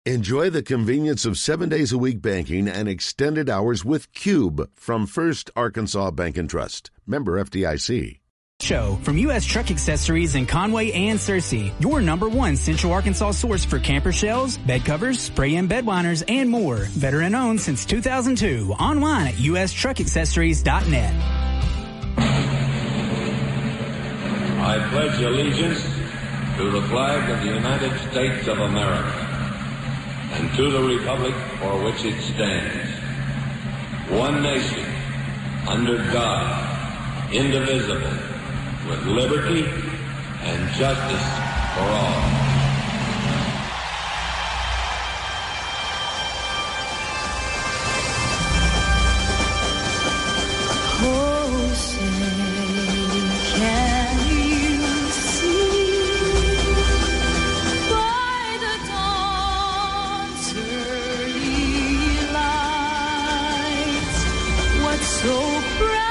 Enjoy the convenience of 7 days a week banking and extended hours with Cube from First Arkansas Bank and Trust. Member FDIC. Show from U.S. Truck Accessories in Conway and Searcy, your #1 Central Arkansas source for camper shells, bed covers, spray-in bed liners, and more. Veteran owned since 2002. Online at ustruckaccessories.net. I pledge allegiance to the flag of the United States of America and to the republic for which it stands, one nation, under God, indivisible, with liberty and justice for all. Oh, say, can you see by the dawn's early light what so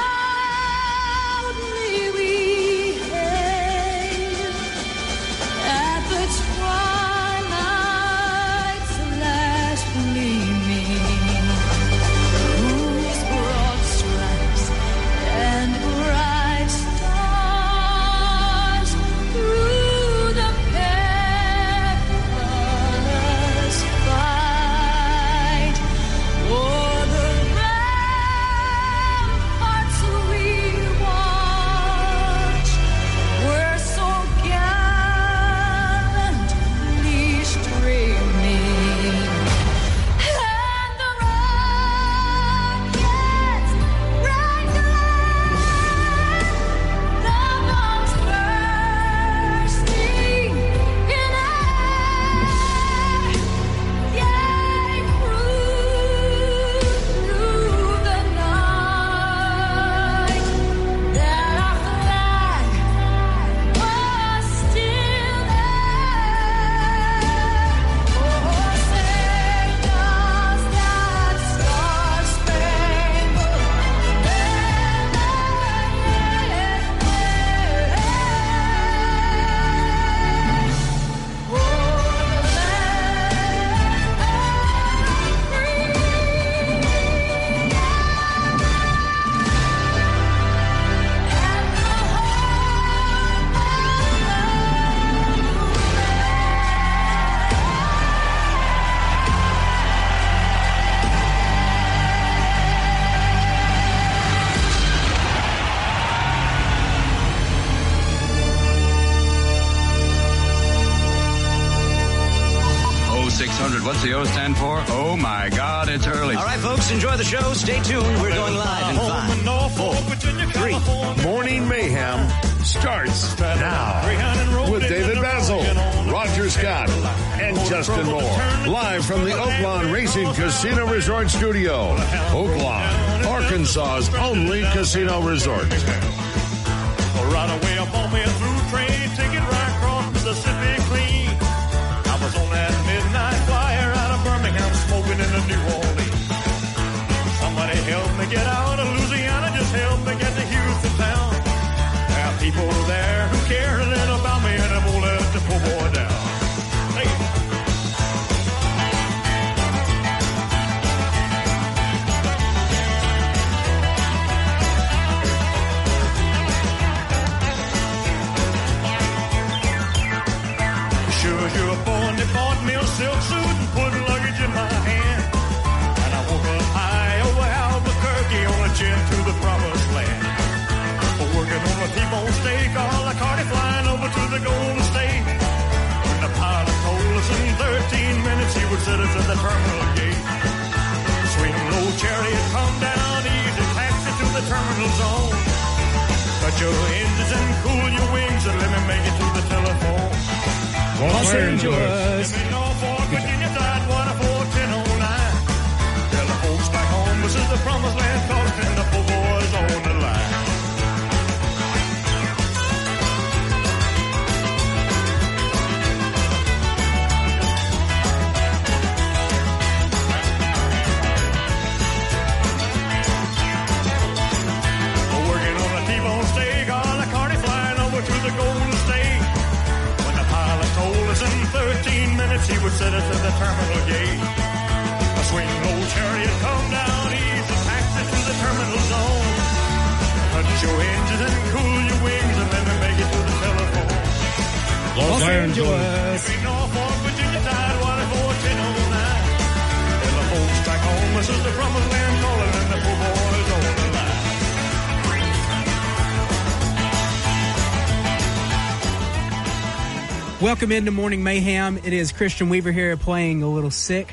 What's the O stand for? Oh, my God, it's early. All right, folks, enjoy the show. Stay tuned. We're going live in 5, 4, 3. Morning Mayhem starts now with David Basil, Roger Scott, and Justin Moore. Live from the Oaklawn Racing Casino Resort Studio. Oaklawn, Arkansas's only casino resort. Right away up on me through train, ticket right across Mississippi clean. I was on that midnight flyer out of Birmingham, smoking in the New Orleans. Somebody help me get out of Louisiana, just help me get to Houston town. There are people there who care a little about me, and I won't let the poor boy down. Hey. You're born, they bought me a silk suit and put luggage in my hand. And I woke up high over Albuquerque on a jet to the promised land. Working on a T-bone steak, all the carty flying over to the Golden State. When the pilot told us in 13 minutes he would set us at the terminal gate. Swing low chariot, come down easy, taxi to the terminal zone. Cut your engines and cool your wings and let me make it to the telephone. Los Angeles. Norfolk, Virginia, Tidewater, 41009. Tell the folks back home this is the promised land, costing the poor boys on the line. We're working on a T-bone steak, all the carty flying over to the Golden State. Told us in 13 minutes he would set us at the terminal gate. A swing low chariot, come down easy, taxi to the terminal zone. Touch your engines and cool your wings, and then make it to the telephone. Los Angeles. Between Norfolk, Virginia, Tidewater, 41009. And the folks back home, this is the promised land calling, and the poor boys on the line. Welcome into Morning Mayhem. It is Christian Weaver here playing a little sick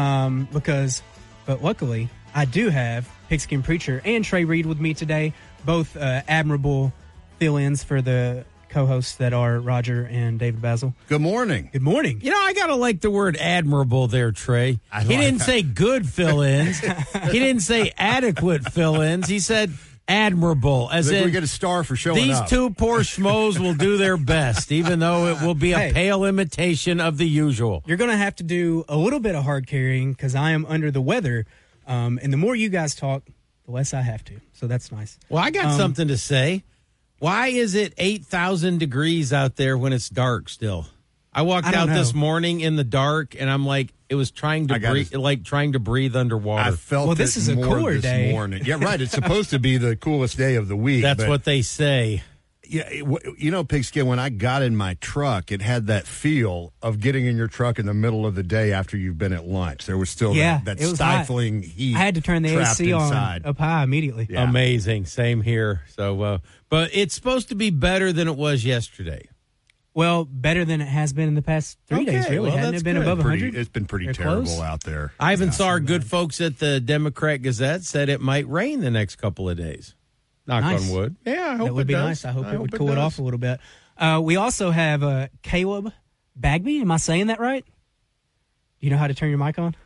but luckily I do have Pigskin Preacher and Trey Reed with me today, both admirable fill-ins for the co-hosts that are Roger and David Basil. Good morning. Good morning. You know, I got to like the word admirable there, Trey. He didn't say good fill-ins. He didn't say adequate fill-ins. He said admirable, as in we get a star for showing these up. two poor schmoes will do their best, even though it will be a pale imitation of the usual. You're going to have to do a little bit of hard carrying because I am under the weather, and the more you guys talk, the less I have to. So that's nice. Well, I got something to say. Why is it 8,000 degrees out there when it's dark still? I walked out this morning in the dark, and I'm like, it was trying to breathe, like trying to breathe underwater. I felt this is a more cooler this day. morning. Yeah, right. It's supposed to be the coolest day of the week. That's what they say. Yeah, you know, Pigskin, when I got in my truck, it had that feel of getting in your truck in the middle of the day after you've been at lunch. There was still that it was stifling heat. I had to turn the trapped AC inside. on up high immediately. Yeah. Amazing. Same here. So, but it's supposed to be better than it was yesterday. Well, better than it has been in the past 3 days, really. well, Hadn't that's it been good. above 100? It's been pretty They're terrible close. out there. Ivan saw our good folks at the Democrat Gazette said it might rain the next couple of days. Knock Nice. on wood. Yeah, I hope That would it be does. nice. I hope it would hope cool it does. off a little bit. We also have Caleb Bagby. Am I saying that right? Do you know how to turn your mic on?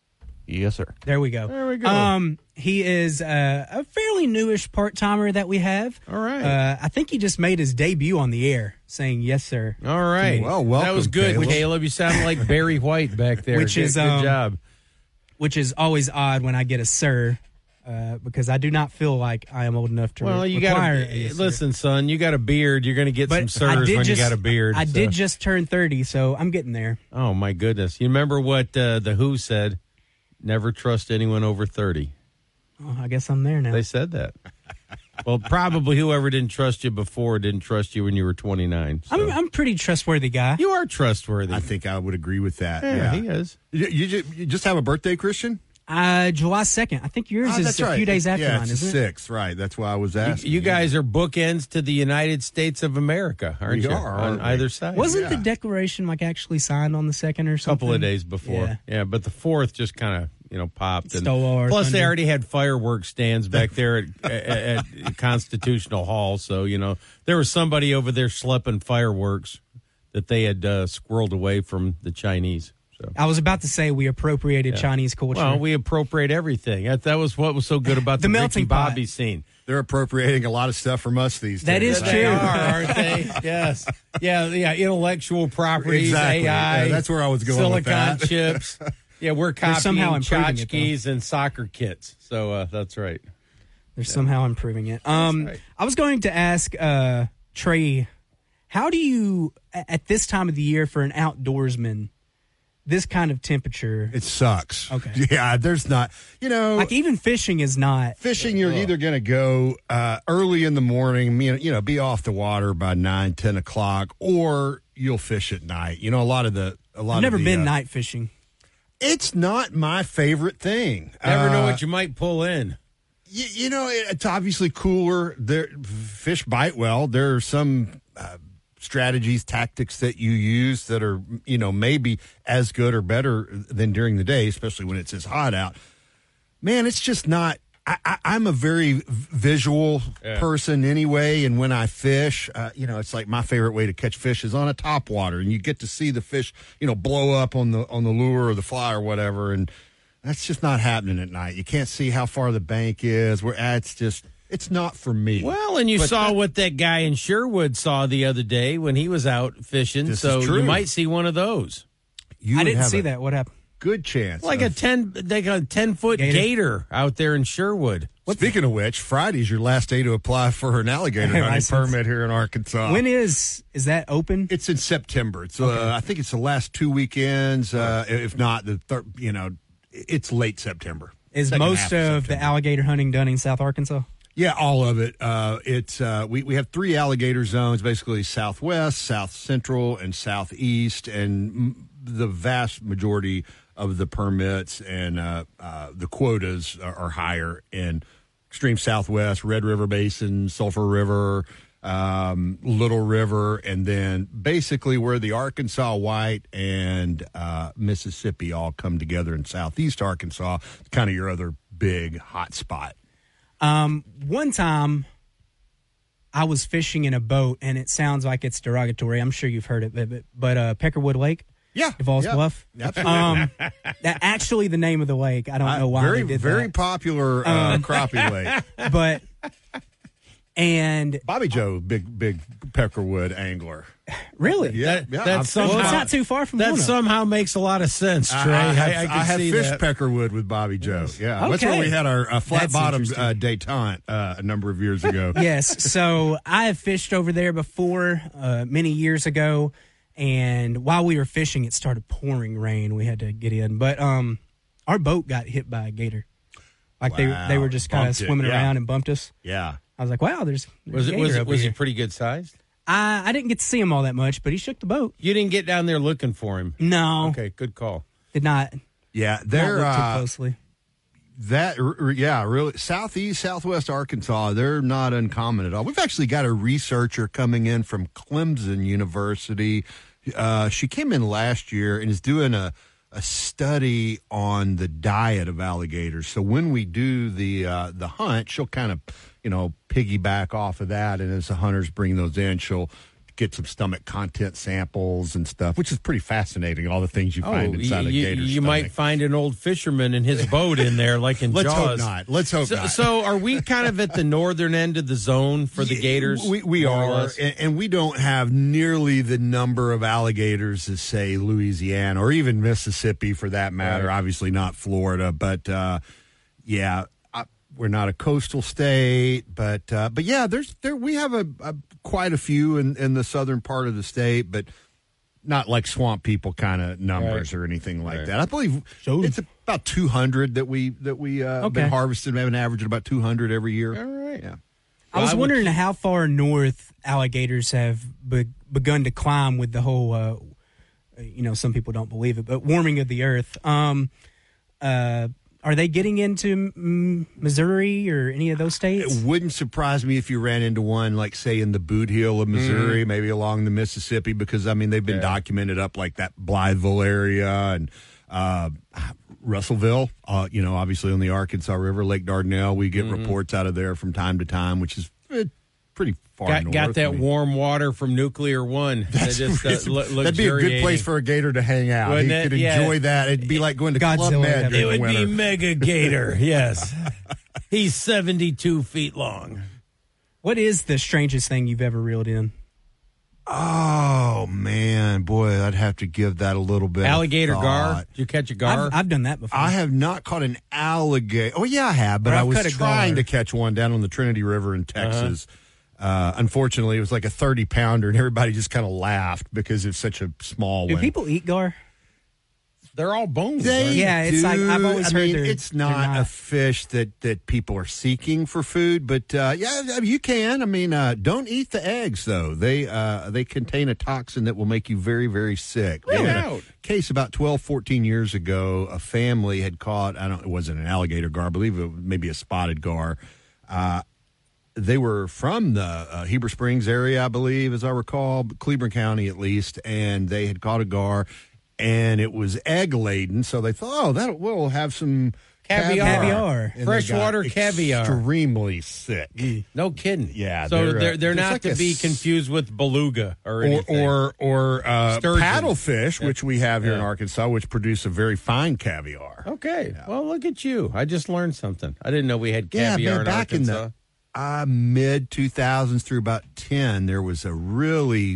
Yes, sir. There we go. There we go. He is a fairly newish part-timer that we have. All right. I think he just made his debut on the air saying, yes, sir. All right. Well, welcome, that was good, Caleb. Caleb. You sound like Barry White back there. Which is, good job. Which is always odd when I get a sir, because I do not feel like I am old enough to Well, you require got a yes, sir. listen, son. You got a beard. You're going to get some But sirs when you got a beard. I so. did just turn 30, so I'm getting there. Oh my goodness! You remember what the Who said? Never trust anyone over 30. Oh, I guess I'm there now. They said that. Well, probably whoever didn't trust you before didn't trust you when you were 29. So. I'm a pretty trustworthy guy. You are trustworthy. I think I would agree with that. Yeah, he is. You just have a birthday, Christian? July 2nd. I think yours is that's a right. few days after yeah, mine, it's isn't it? 6th, right. That's why I was asking. You guys are bookends to the United States of America, aren't We you? are, on aren't we? either side. Wasn't the Declaration like actually signed on the 2nd or a something? couple of days before. Yeah, but the 4th just kind of popped. And Stole our plus, they thunder. already had fireworks stands back there at Constitutional Hall. So there was somebody over there schlepping fireworks that they had squirreled away from the Chinese. So. I was about to say we appropriated Chinese culture. Well, we appropriate everything. That was what was so good about The the melting Ricky pot. Bobby scene. They're appropriating a lot of stuff from us these days. That is They true. are, aren't they? Yes. Yeah, intellectual properties, Exactly. AI. Yeah, that's where I was going silicon with that. chips. Yeah, we're They're somehow copying improving it, though. tchotchkes and soccer kits. So that's right. They're somehow improving it. right. I was going to ask Trey, how do you, at this time of the year for an outdoorsman, this kind of temperature, It sucks. Okay. Yeah, there's not, like even fishing is not. fishing, you're either going to go early in the morning, be off the water by 9, 10 o'clock, or you'll fish at night. A lot of I've never been night fishing. It's not my favorite thing. Never know what you might pull in. It's obviously cooler. Fish bite well. There are some strategies, tactics that you use that are, maybe as good or better than during the day, especially when it's as hot out. Man, it's just not. I'm a very visual person anyway, and when I fish, it's like my favorite way to catch fish is on a topwater, and you get to see the fish, blow up on the lure or the fly or whatever, and that's just not happening at night. You can't see how far the bank is. It's not for me. Well, and you saw what that guy in Sherwood saw the other day when he was out fishing, This so is true. you might see one of those. I didn't see that. What happened? good chance. Like a 10-foot gator out there in Sherwood. Speaking of which, Friday's your last day to apply for an alligator hunting permit here in Arkansas. When is that open? It's in September. It's I think it's the last 2 weekends. If not, it's late September. Is most of the alligator hunting done in South Arkansas? Yeah, all of it. We have 3 alligator zones, basically Southwest, South Central, and Southeast, and the vast majority of the permits and the quotas are higher in extreme Southwest, Red River Basin, Sulphur River, Little River, and then basically where the Arkansas White and Mississippi all come together in Southeast Arkansas, kind of your other big hot spot. One time I was fishing in a boat, and it sounds like it's derogatory. I'm sure you've heard it, but Peckerwood Lake. Yeah. DeVos Bluff. Actually the name of the lake. I don't know why they did very that. Popular crappie lake. But and Bobby Joe, big Peckerwood angler. Really? Yeah. It's not too far from that. Luna. Somehow makes a lot of sense, Trey. I can have see fished that. Peckerwood with Bobby Joe. Yeah, Okay. that's where we had our flat bottom interesting. detente a number of years ago. Yes. So I have fished over there before many years ago, and while we were fishing, it started pouring rain. We had to get in, but our boat got hit by a gator. Like they were just kind of swimming around and bumped us. Yeah. I was like, wow, there's Was he pretty good sized? I didn't get to see him all that much, but he shook the boat. You didn't get down there looking for him. No. Okay, good call. Did not. Yeah, Not look too closely. Really, Southeast, Southwest Arkansas, they're not uncommon at all. We've actually got a researcher coming in from Clemson University. She came in last year and is doing a study on the diet of alligators. So when we do the hunt, she'll kind of, piggyback off of that. And as the hunters bring those in, she'll get some stomach content samples and stuff, which is pretty fascinating, all the things you find inside a gator's You might find an old fisherman in his boat in there, like in Let's Jaws. hope not. Let's hope not. So are we kind of at the northern end of the zone for the gators? We are, and we don't have nearly the number of alligators as, say, Louisiana or even Mississippi, for that matter. Right. Obviously not Florida, but we're not a coastal state. But yeah, we have quite a few in the southern part of the state, but not like swamp people kind of numbers or anything like that. I believe it's about 200 that we been harvesting. We have an average of about 200 every year. All right. Yeah. I was wondering how far north alligators have begun to climb with the whole, some people don't believe it, but warming of the earth. Are they getting into Missouri or any of those states? It wouldn't surprise me if you ran into one, like, say, in the Boot Heel of Missouri, maybe along the Mississippi, because, they've been documented up like that Blytheville area and Russellville, obviously on the Arkansas River, Lake Dardanelle. We get reports out of there from time to time, which is pretty far north. Got that warm water from Nuclear One. That'd be a good place for a gator to hang out. He could enjoy that. It'd be like going to Club Med. It would be Mega Gator, yes. He's 72 feet long. What is the strangest thing you've ever reeled in? Oh, man. Boy, I'd have to give that a little bit Alligator of gar? thought. Did you catch a gar? I've done that before. I have not caught an alligator. Oh, yeah, I have, but I was trying to catch one down on the Trinity River in Texas. Unfortunately, it was like a 30-pounder, and everybody just kind of laughed because it's such a small one. Do people eat gar? They're all bones. It's like I've always heard it's not a fish that people are seeking for food, but you can. Don't eat the eggs though. They contain a toxin that will make you very, very sick. Really? In a case about 12, 14 years ago, a family had caught. It wasn't an alligator gar. I believe it was maybe a spotted gar. They were from the Heber Springs area, I believe, as I recall, Cleburne County at least, and they had caught a gar. And it was egg laden, so they thought, we'll have some caviar. Freshwater caviar. Extremely sick. No kidding. Yeah. So they're not like to be confused with beluga or anything. Or paddlefish, which we have here in Arkansas, which produce a very fine caviar. Okay. Yeah. Well, look at you. I just learned something. I didn't know we had caviar in back Arkansas. In the mid-2000s through about 10, there was a really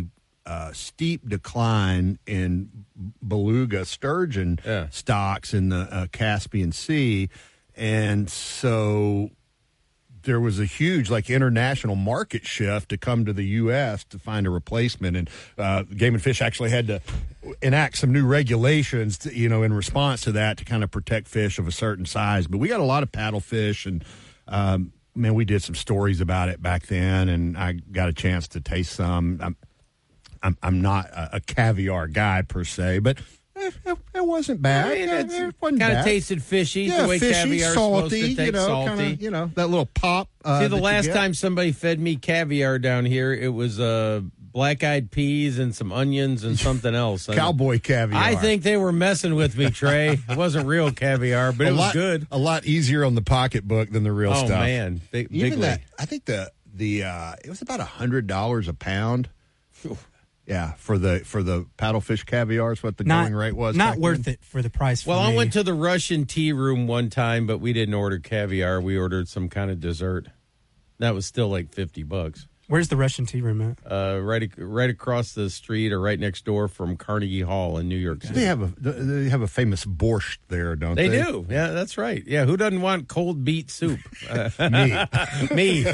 steep decline in beluga sturgeon stocks in the Caspian Sea. And so there was a huge international market shift to come to the U.S. to find a replacement. And Game and Fish actually had to enact some new regulations to, in response to that to kind of protect fish of a certain size. But we got a lot of paddlefish, and we did some stories about it back then, and I got a chance to taste some. I'm not a caviar guy per se, but it wasn't bad. It wasn't kind of tasted fishy. Yeah, the way fishy, caviar salty, supposed to taste salty. Kinda, that little pop. See, the last time somebody fed me caviar down here, it was black-eyed peas and some onions and something else. Cowboy caviar. I think they were messing with me, Trey. It wasn't real caviar, but it was good. A lot easier on the pocketbook than the real stuff. Oh man, big that. I think the it was about $100 a pound. Yeah, for the paddlefish caviar is what the going rate was. Not worth it for the price. Well, I went to the Russian tea room one time, but we didn't order caviar. We ordered some kind of dessert. That was still like $50. Where's the Russian tea room at? Right across the street or right next door from Carnegie Hall in New York City. They have a famous borscht there, don't they? They do. Yeah, that's right. Yeah, who doesn't want cold beet soup? Me.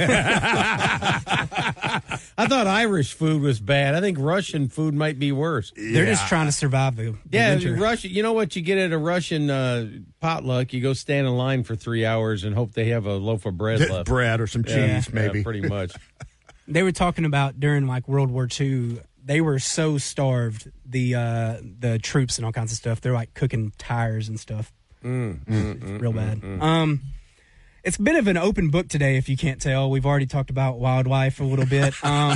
I thought Irish food was bad. I think Russian food might be worse. They're just trying to survive the winter. Russian. You know what you get at a Russian potluck? You go stand in line for 3 hours and hope they have a loaf of bread left. Bread or some cheese, maybe. Yeah, pretty much. They were talking about during World War II, they were so starved, the troops and all kinds of stuff. They're cooking tires and stuff. Real bad. It's a bit of an open book today, if you can't tell. We've already talked about wildlife a little bit.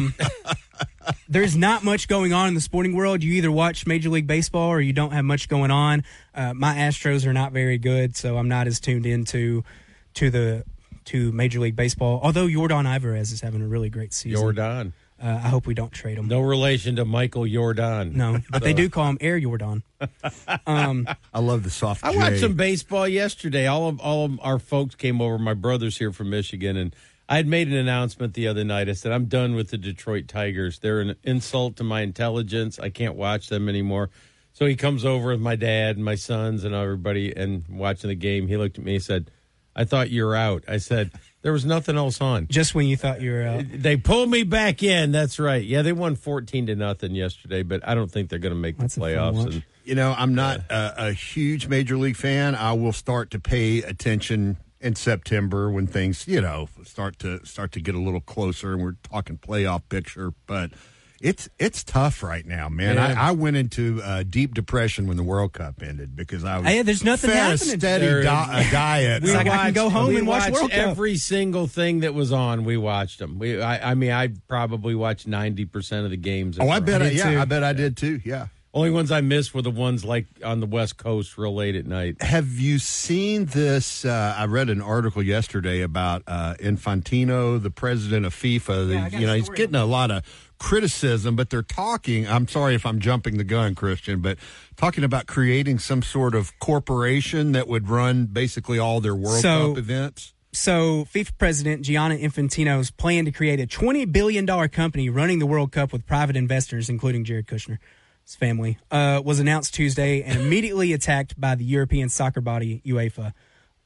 There's not much going on in the sporting world. You either watch Major League Baseball or you don't have much going on. My Astros are not very good, so I'm not as tuned into to Major League Baseball, although Yordan Alvarez is having a really great season. Yordan. I hope we don't trade him. No relation to Michael Jordan. No, but they do call him Air Jordan. I love the soft J. I watched some baseball yesterday. All of our folks came over. My brother's here from Michigan, and I had made an announcement the other night. I said, I'm done with the Detroit Tigers. They're an insult to my intelligence. I can't watch them anymore. So he comes over with my dad and my sons and everybody and watching the game. He looked at me and said, I thought you were out. I said, there was nothing else on. Just when you thought you were out. They pulled me back in. That's right. Yeah, they won 14-0 yesterday, but I don't think they're going to make the playoffs. And, I'm not a huge Major League fan. I will start to pay attention in September when things, start to get a little closer and we're talking playoff picture. But it's tough right now, man. Yeah. I went into deep depression when the World Cup ended because I was there's nothing fed happening. a steady diet. I can go home and watch World Cup. Every single thing that was on, we watched them. I probably watched 90% of the games. I bet I did too. Yeah. Only ones I missed were the ones like on the West Coast real late at night. Have you seen this? I read an article yesterday about Infantino, the president of FIFA. He's getting a lot of criticism, but they're talking. I'm sorry if I'm jumping the gun, Christian, but talking about creating some sort of corporation that would run basically all their World Cup events. So FIFA president Gianni Infantino's plan to create a $20 billion company running the World Cup with private investors, including Jared Kushner. His family, was announced Tuesday and immediately attacked by the European soccer body, UEFA.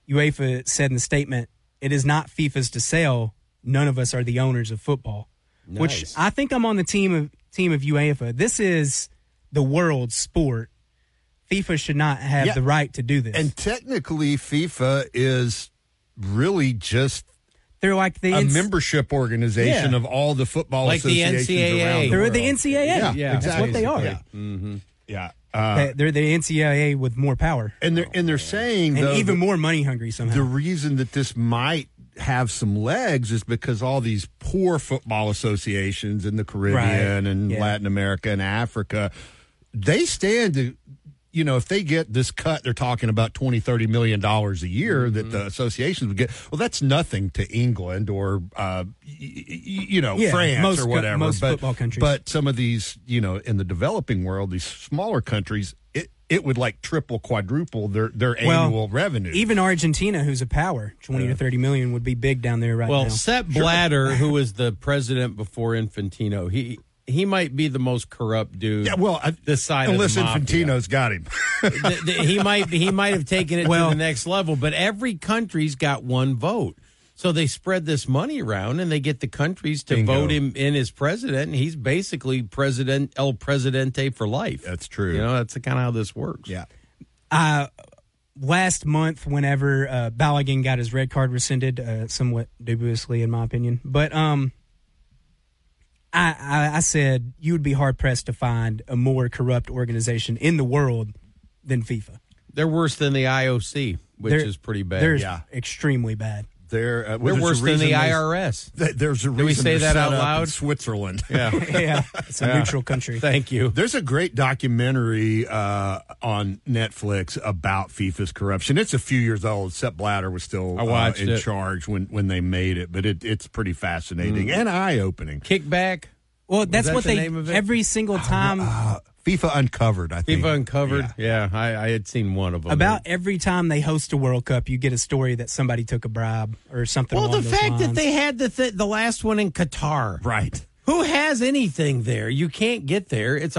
UEFA said in the statement, it is not FIFA's to sell. None of us are the owners of football. Nice. Which I think I'm on the team of UEFA. This is the world's sport. FIFA should not have the right to do this. And technically, FIFA is really just... They're like a membership organization of all the football associations the NCAA. around the They're world. the NCAA. Yeah, exactly. That's what they are. Yeah. Mm-hmm. Yeah. They're the NCAA with more power. And they're saying, and though, even more money hungry somehow. The reason that this might have some legs is because all these poor football associations in the Caribbean and Latin America and Africa, they stand to... if they get this cut, they're talking about $20-30 million a year that the associations would get. Well, that's nothing to England or, France or whatever. Most football countries. But some of these, in the developing world, these smaller countries, it would like triple, quadruple their annual revenue. Even Argentina, who's a power, 20 to 30 million would be big down there right now. Well, Sepp Blatter, who was the president before Infantino, he might be the most corrupt dude. Yeah, well, this side unless of the mafia. Infantino's got him. he might have taken it to the next level, but every country's got one vote. So they spread this money around, and they get the countries to vote him in as president, and he's basically El Presidente for life. That's true. That's kind of how this works. Yeah. Last month, whenever Balogun got his red card rescinded, somewhat dubiously in my opinion, but I said you would be hard-pressed to find a more corrupt organization in the world than FIFA. They're worse than the IOC, which is pretty bad. They're extremely bad. They're worse than the IRS. There's a reason. Did we say that out in loud? Switzerland. Yeah. Yeah. It's a neutral country. Thank you. There's a great documentary on Netflix about FIFA's corruption. It's a few years old. Sepp Blatter was still in charge when they made it, but it's pretty fascinating and eye-opening. Kickback? Well, that's what they every single time. FIFA Uncovered, I think. FIFA Uncovered, yeah. I had seen one of them. About every time they host a World Cup, you get a story that somebody took a bribe or something. Well, along the those fact lines. that they had the last one in Qatar. Right. Who has anything there? You can't get there. It's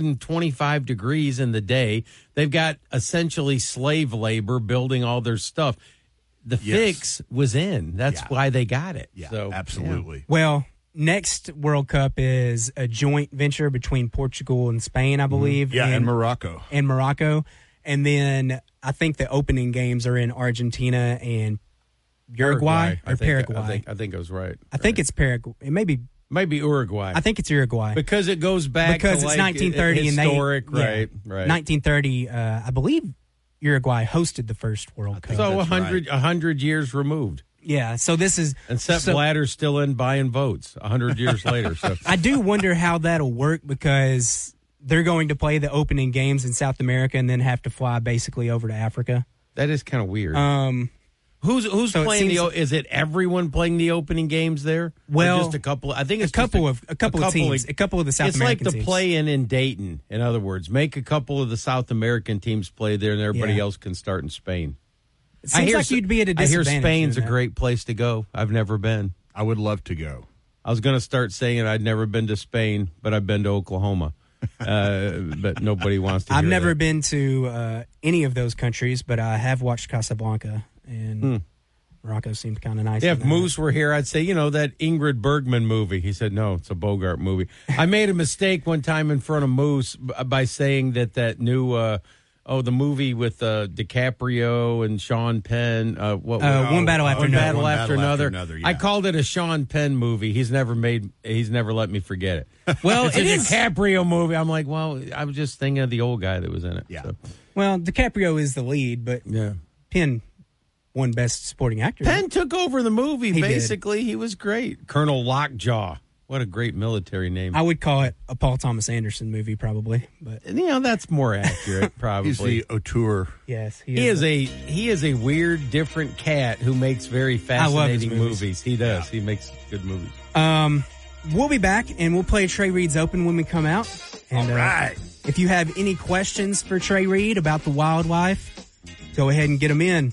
125 degrees in the day. They've got essentially slave labor building all their stuff. The fix was in. That's why they got it. Yeah, so, absolutely. Yeah. Well, next World Cup is a joint venture between Portugal and Spain, I believe. Yeah, and Morocco. And Morocco. And then I think the opening games are in Argentina and Uruguay or Paraguay. I think I was right. I think it's Paraguay. It may be Uruguay. I think it's Uruguay. Because it goes back because to it's like 1930 historic, and they, right. 1930, I believe Uruguay hosted the first World Cup. So 100 years removed. Yeah, so this is... And Sepp Blatter's still in buying votes 100 years later. So I do wonder how that'll work because they're going to play the opening games in South America and then have to fly basically over to Africa. That is kind of weird. Who's so playing is it everyone playing the opening games there? Well, or just a couple. I think it's a couple of teams, a couple of the South American teams. It's like the play-in in Dayton. In other words, make a couple of the South American teams play there, and everybody else can start in Spain. It seems like you'd be at a disadvantage. I hear Spain's a great place to go. I've never been. I would love to go. I was going to start saying I'd never been to Spain, but I've been to Oklahoma. But nobody wants to. I've never been to any of those countries, but I have watched Casablanca, and Morocco seemed kind of nice. Yeah, if Moose were here, I'd say, that Ingrid Bergman movie. He said, no, it's a Bogart movie. I made a mistake one time in front of Moose by saying that new, the movie with DiCaprio and Sean Penn. One Battle After Another. One Battle After Another. Yeah. I called it a Sean Penn movie. He's never let me forget it. Well, it's a DiCaprio movie. I'm like, well, I was just thinking of the old guy that was in it. Yeah. So. Well, DiCaprio is the lead, but Penn won Best Supporting Actor. Penn took over the movie, basically. He was great. Colonel Lockjaw. What a great military name. I would call it a Paul Thomas Anderson movie, probably. But that's more accurate, probably. He's the auteur. Yes. He is a weird, different cat who makes very fascinating movies. He does. Yeah. He makes good movies. We'll be back, and we'll play Trey Reed's Open when we come out. And, all right. If you have any questions for Trey Reed about the wildlife, go ahead and get them in.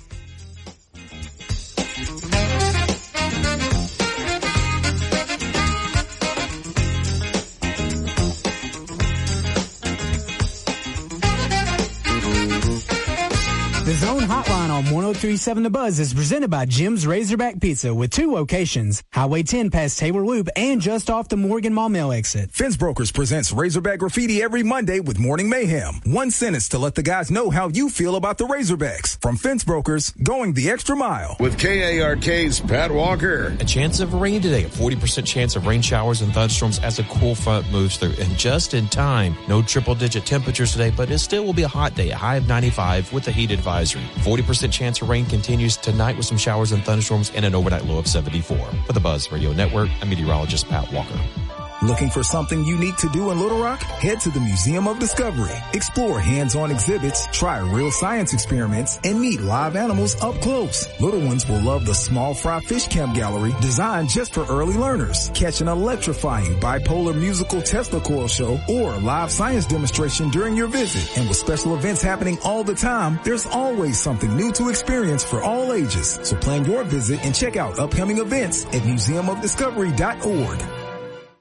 The Zone Hotline on 103.7 The Buzz is presented by Jim's Razorback Pizza with 2 locations, Highway 10 past Taylor Loop and just off the Morgan Maumelle exit. Fence Brokers presents Razorback Graffiti every Monday with Morning Mayhem. One sentence to let the guys know how you feel about the Razorbacks. From Fence Brokers, going the extra mile. With KARK's Pat Walker. A chance of rain today, a 40% chance of rain showers and thunderstorms as a cool front moves through. And just in time, no triple-digit temperatures today, but it still will be a hot day, a high of 95 with a heat advisory. 40% chance of rain continues tonight with some showers and thunderstorms and an overnight low of 74. For the Buzz Radio Network, I'm meteorologist Pat Walker. Looking for something unique to do in Little Rock? Head to the Museum of Discovery. Explore hands-on exhibits, try real science experiments, and meet live animals up close. Little ones will love the Small Fry Fish Camp Gallery, designed just for early learners. Catch an electrifying bipolar musical Tesla coil show or live science demonstration during your visit. And with special events happening all the time, there's always something new to experience for all ages. So plan your visit and check out upcoming events at museumofdiscovery.org.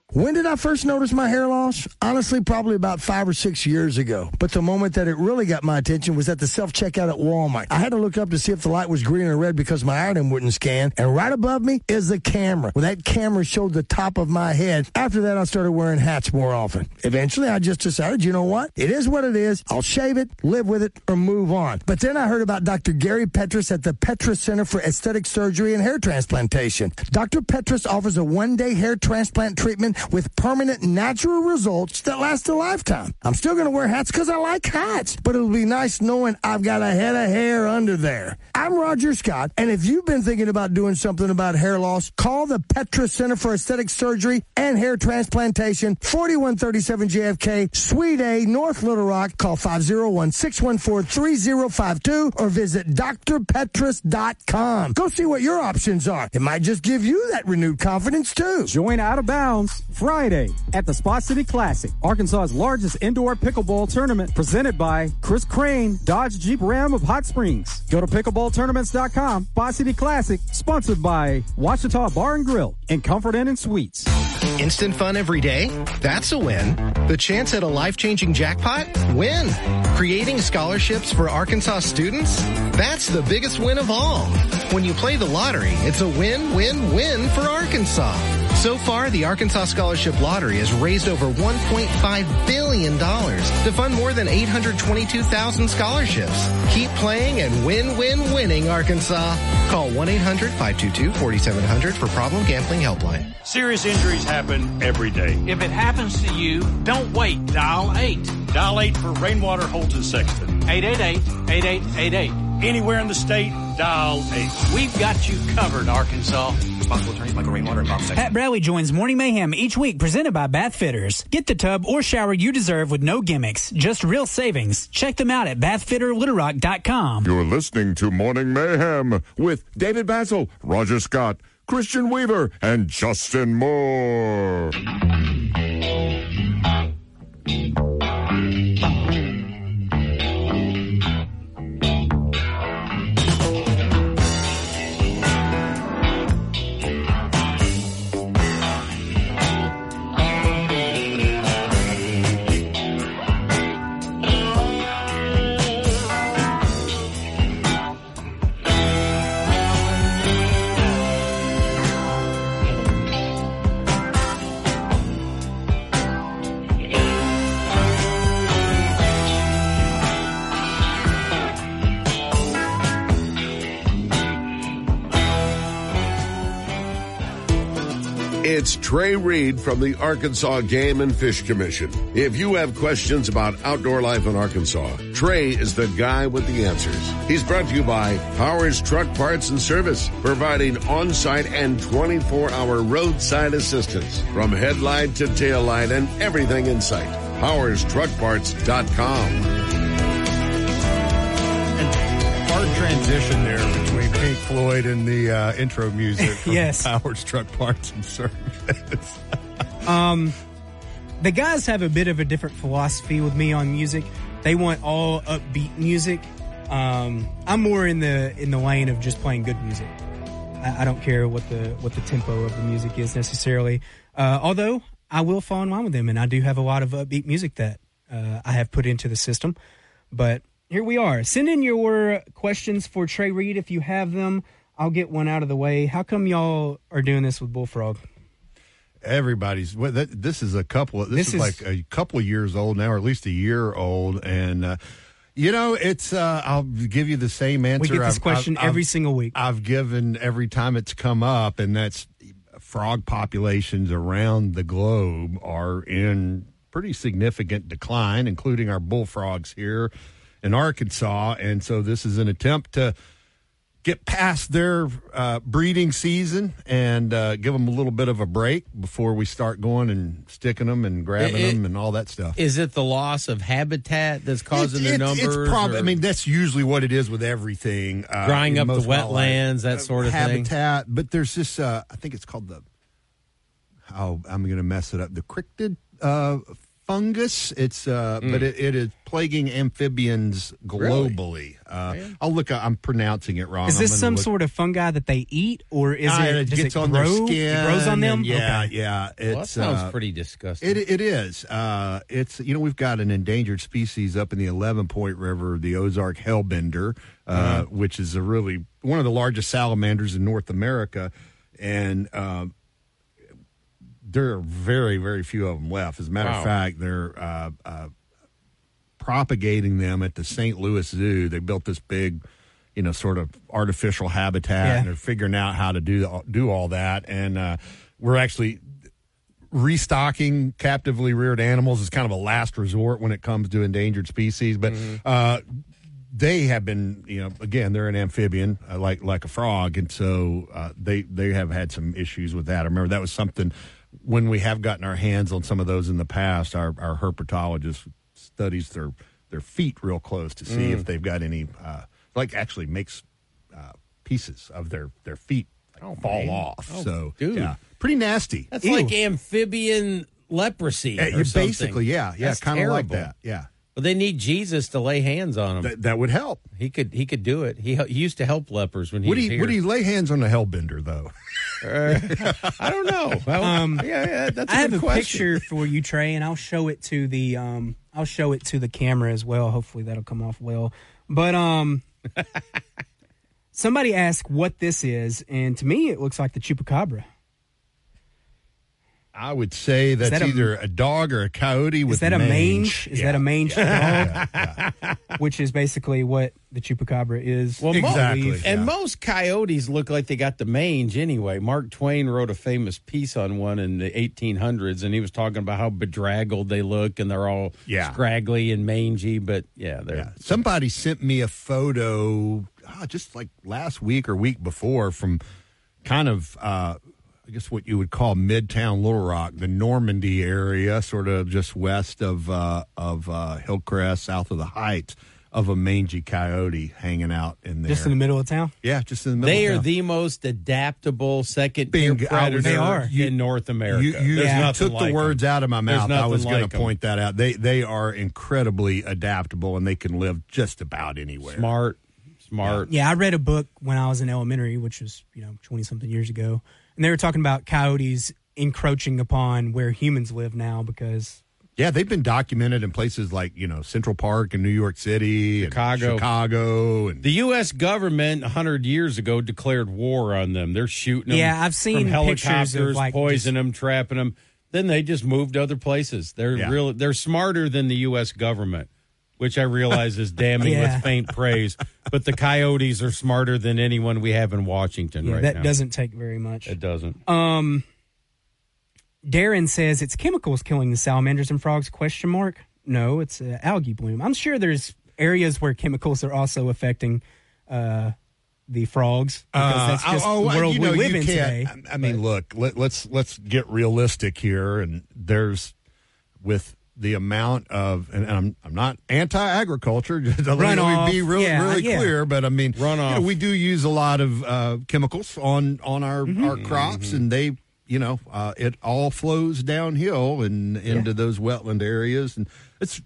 When did I first notice my hair loss? Honestly, probably about 5 or 6 years ago. But the moment that it really got my attention was at the self-checkout at Walmart. I had to look up to see if the light was green or red because my item wouldn't scan. And right above me is the camera. Well, that camera showed the top of my head. After that, I started wearing hats more often. Eventually, I just decided, you know what? It is what it is. I'll shave it, live with it, or move on. But then I heard about Dr. Gary Petrus at the Petrus Center for Aesthetic Surgery and Hair Transplantation. Dr. Petrus offers a one-day hair transplant treatment with permanent natural results that last a lifetime. I'm still going to wear hats because I like hats, but it'll be nice knowing I've got a head of hair under there. I'm Roger Scott, and if you've been thinking about doing something about hair loss, call the Petrus Center for Aesthetic Surgery and Hair Transplantation, 4137 JFK, Suite A, North Little Rock. Call 501-614-3052 or visit drpetrus.com. Go see what your options are. It might just give you that renewed confidence, too. Join Out of Bounds Friday at the Spot City Classic, Arkansas's largest indoor pickleball tournament, presented by Chris Crane, Dodge Jeep Ram of Hot Springs. Go to pickleballtournaments.com. Spot City Classic, sponsored by Ouachita Bar and Grill and Comfort Inn and Suites. Instant fun every day? That's a win. The chance at a life-changing jackpot? Win. Creating scholarships for Arkansas students? That's the biggest win of all. When you play the lottery, it's a win-win-win for Arkansas. So far, the Arkansas Scholarship Lottery has raised over $1.5 billion to fund more than 822,000 scholarships. Keep playing and winning Arkansas. Call 1-800-522-4700 for Problem Gambling Helpline. Serious injuries happen every day. If it happens to you, don't wait. Dial 8. Dial 8 for Rainwater Holton Sexton. 888-8888. Anywhere in the state, dial 8. We've got you covered, Arkansas. Responsible attorneys Michael Rainwater and Bob Sexton. Pat Bradley joins Morning Mayhem each week, presented by Bath Fitters. Get the tub or shower you deserve with no gimmicks, just real savings. Check them out at bathfitterlittlerock.com. You're listening to Morning Mayhem with David Basil, Roger Scott, Christian Weaver, and Justin Moore. It's Trey Reed from the Arkansas Game and Fish Commission. If you have questions about outdoor life in Arkansas, Trey is the guy with the answers. He's brought to you by Powers Truck Parts and Service, providing on-site and 24-hour roadside assistance from headlight to tail light and everything in sight. PowersTruckParts.com. Hard transition there between Pink Floyd and the intro music from Yes. Powers Truck Parts and Service. The guys have a bit of a different philosophy with me on music. They want all upbeat music. I'm more in the lane of just playing good music. I don't care what the tempo of the music is necessarily. Although I will fall in line with them, and I do have a lot of upbeat music that I have put into the system. But here we are. Send in your questions for Trey Reed if you have them. I'll get one out of the way. How come y'all are doing this with Bullfrog? Everybody's. This is a couple. This is like a couple of years old now, or at least a year old, and it's. I'll give you the same answer. We get this question every single week. I've given every time it's come up, and that's frog populations around the globe are in pretty significant decline, including our bullfrogs here in Arkansas, and so this is an attempt to get past their breeding season and give them a little bit of a break before we start going and sticking them and grabbing them and all that stuff. Is it the loss of habitat that's causing their numbers? It's probably. I mean, that's usually what it is with everything. Drying up the wetlands, that sort of thing. Habitat, but there's this. I think it's called the. Oh, I'm going to mess it up. The cryptid fungus. It's but it is plaguing amphibians globally. Really? I'll look. I'm pronouncing it wrong. Is this some sort of fungi that they eat, or is it gets on grow? their skin? It grows on them. Yeah, Okay. yeah. Well, that sounds pretty disgusting. It is. It's we've got an endangered species up in the 11-Point River, the Ozark hellbender, which is one of the largest salamanders in North America, and there are very, very few of them left. As a matter of fact, they're propagating them at the St. Louis Zoo. They built this big, sort of artificial habitat, and they're figuring out how to do all that. And we're actually restocking captively reared animals is kind of a last resort when it comes to endangered species. But they have been, again, they're an amphibian like a frog, and so they have had some issues with that. I remember that was something. When we have gotten our hands on some of those in the past, our herpetologist studies their feet real close to see if they've got any, actually makes pieces of their feet fall off. Oh, so, dude. yeah, pretty nasty. That's like amphibian leapsy. Or Basically, something. yeah, kind of like that. Yeah. But they need Jesus to lay hands on them. That would help. He could do it. He used to help lepers when he was here. Would he lay hands on a hellbender though? I don't know. Well, that's. I have a picture for you, Trey, and I'll show it to the camera as well. Hopefully that'll come off well. But somebody asked what this is, and to me it looks like the chupacabra. I would say that's either a dog or a coyote with Is that a mange? Is that a mange dog? Yeah. Which is basically what the chupacabra is. Well, exactly. And most coyotes look like they got the mange anyway. Mark Twain wrote a famous piece on one in the 1800s, and he was talking about how bedraggled they look, and they're all scraggly and mangy. But, somebody sent me a photo just like last week or week before from kind of I guess what you would call Midtown Little Rock, the Normandy area, sort of just west of Hillcrest, south of the Heights, of a mangy coyote hanging out in there. Just in the middle of town? Yeah, just in the middle They of are town. the most adaptable second-tier predator in North America. You took the words out of my mouth. I was going to point that out. They are incredibly adaptable, and they can live just about anywhere. Smart. Yeah, I read a book when I was in elementary, which was 20-something years ago, and they were talking about coyotes encroaching upon where humans live now because... Yeah, they've been documented in places like, Central Park in New York City, Chicago. And the U.S. government 100 years ago declared war on them. They're shooting them. Yeah, I've seen from helicopters, pictures of poisoning them, trapping them. Then they just moved to other places. They're smarter than the U.S. government, which I realize is damning with faint praise. But the coyotes are smarter than anyone we have in Washington right now. That doesn't take very much. It doesn't. Darren says it's chemicals killing the salamanders and frogs, ? No, it's algae bloom. I'm sure there's areas where chemicals are also affecting the frogs because that's just the world we live in today. I mean, look, let's get realistic here, and there's with the amount of, and I'm not anti-agriculture, just to let me be really clear, but I mean, we do use a lot of chemicals on our crops, and they. It all flows downhill and into those wetland areas. And it's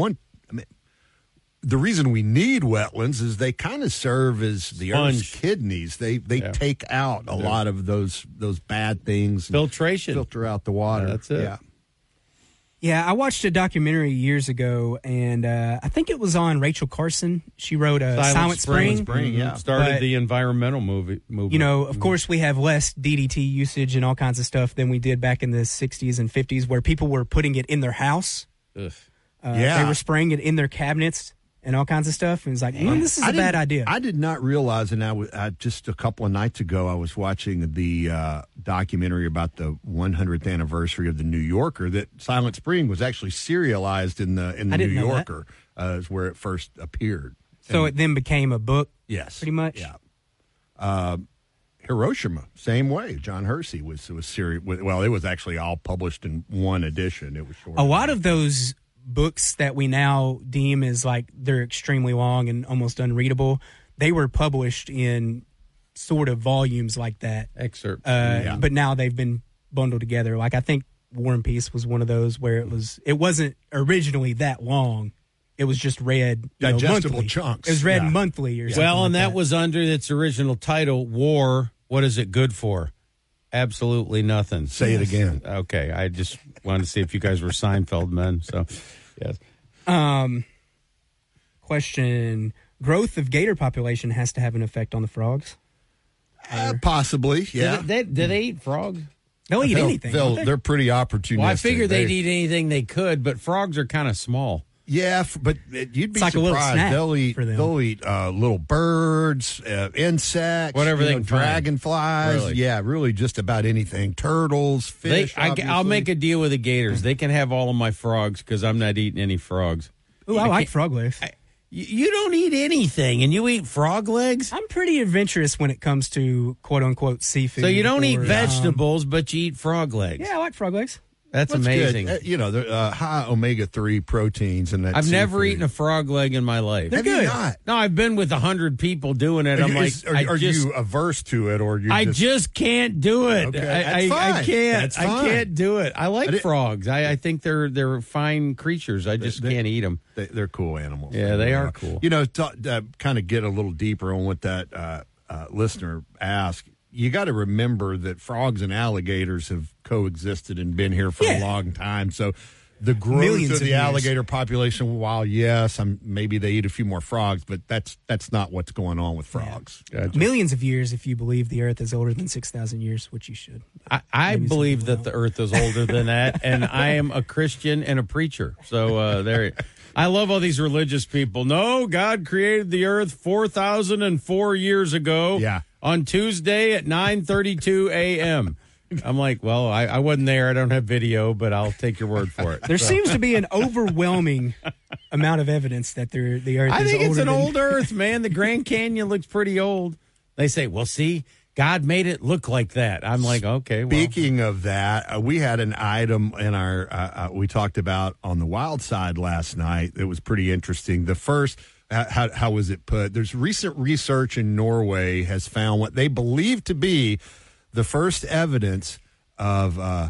the reason we need wetlands is they kind of serve as the Earth's kidneys. They take out a lot of those bad things. Filtration. Filter out the water. That's it. Yeah. Yeah, I watched a documentary years ago, and I think it was on Rachel Carson. She wrote Silent Spring. Started the environmental movement. Of course, we have less DDT usage and all kinds of stuff than we did back in the 60s and 50s, where people were putting it in their house. They were spraying it in their cabinets and all kinds of stuff. And it's like, this is a bad idea. I did not realize, and I just a couple of nights ago, I was watching the documentary about the 100th anniversary of the New Yorker, that Silent Spring was actually serialized in the New Yorker, is where it first appeared. So it then became a book? Yes. Pretty much? Yeah. Hiroshima, same way. John Hersey was serious. Well, it was actually all published in one edition. It was short. A lot of those books that we now deem as like they're extremely long and almost unreadable, they were published in sort of volumes like that. Excerpts. But now they've been bundled together. Like I think War and Peace was one of those where it wasn't originally that long. It was just read digestible monthly. chunks. It was read monthly or something. Well, and like that was under its original title, War. What is it good for? Absolutely nothing. Say it again. Okay, I just wanted to see if you guys were Seinfeld men. So, yes. Question: growth of gator population has to have an effect on the frogs. Possibly, yeah. Did they eat frogs? They'll eat anything. They're pretty opportunistic. Well, I figured they'd eat anything they could, but frogs are kind of small. Yeah, but you'd be like a little surprised. snack They'll eat. for them. They'll eat little birds, insects, Whatever they can find. dragonflies. Really? Yeah, really, just about anything. Turtles, fish. I'll make a deal with the gators. They can have all of my frogs because I'm not eating any frogs. Ooh, I like frog legs. You don't eat anything, and you eat frog legs? I'm pretty adventurous when it comes to quote-unquote seafood. So you don't eat or, vegetables, but you eat frog legs. Yeah, I like frog legs. That's amazing. Good. They're high omega-3 proteins, and that I've never seafood. eaten a frog leg in my life. They're Have you good. not? No, I've been with 100 people doing it. I'm like, Are you averse to it, or you? I just can't do it. Okay, I that's fine. can't. That's I fine. can't do it. I like frogs. I think they're fine creatures. I just can't eat them. They're cool animals. Yeah, they are cool. Kind of get a little deeper on what that listener asked. You got to remember that frogs and alligators have coexisted and been here for a long time. So the growth Millions of of the years. alligator population, while yes, maybe they eat a few more frogs, but that's not what's going on with frogs. Gotcha. Millions of years if you believe the Earth is older than 6,000 years, which you should. I Maybe believe some that people the earth is older than that, and I am a Christian and a preacher. So I love all these religious people. No, God created the earth 4,004 years ago. Yeah. On Tuesday at 9:32 a.m. I'm like, well, I wasn't there. I don't have video, but I'll take your word for it. There seems to be an overwhelming amount of evidence that the Earth is older. I think it's an than- old Earth, man. The Grand Canyon looks pretty old. They say, well, see, God made it look like that. I'm like, okay. Well. Speaking of that, we had an item in our we talked about on the wild side last night. It was pretty interesting. The first, how was it put? There's recent research in Norway has found what they believe to be the first evidence of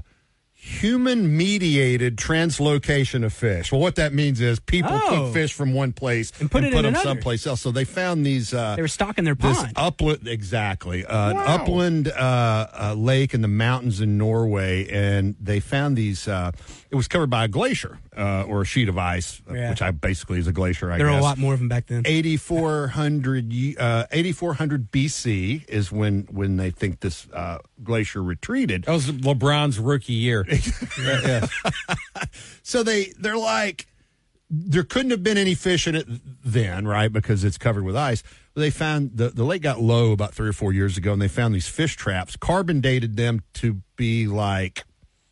human-mediated translocation of fish. Well, what that means is people took fish from one place and put them another. someplace else. So they found these. They were stocking their this pond. upland, exactly. An upland lake in the mountains in Norway, and they found these. It was covered by a glacier or a sheet of ice, which basically is a glacier. I There guess were a lot more of them back then. 8,400 BC is when they think this glacier retreated. That was LeBron's rookie year. Yeah. So they're like, there couldn't have been any fish in it then, right? Because it's covered with ice. But they found the lake got low about 3 or 4 years ago, and they found these fish traps, carbon dated them to be like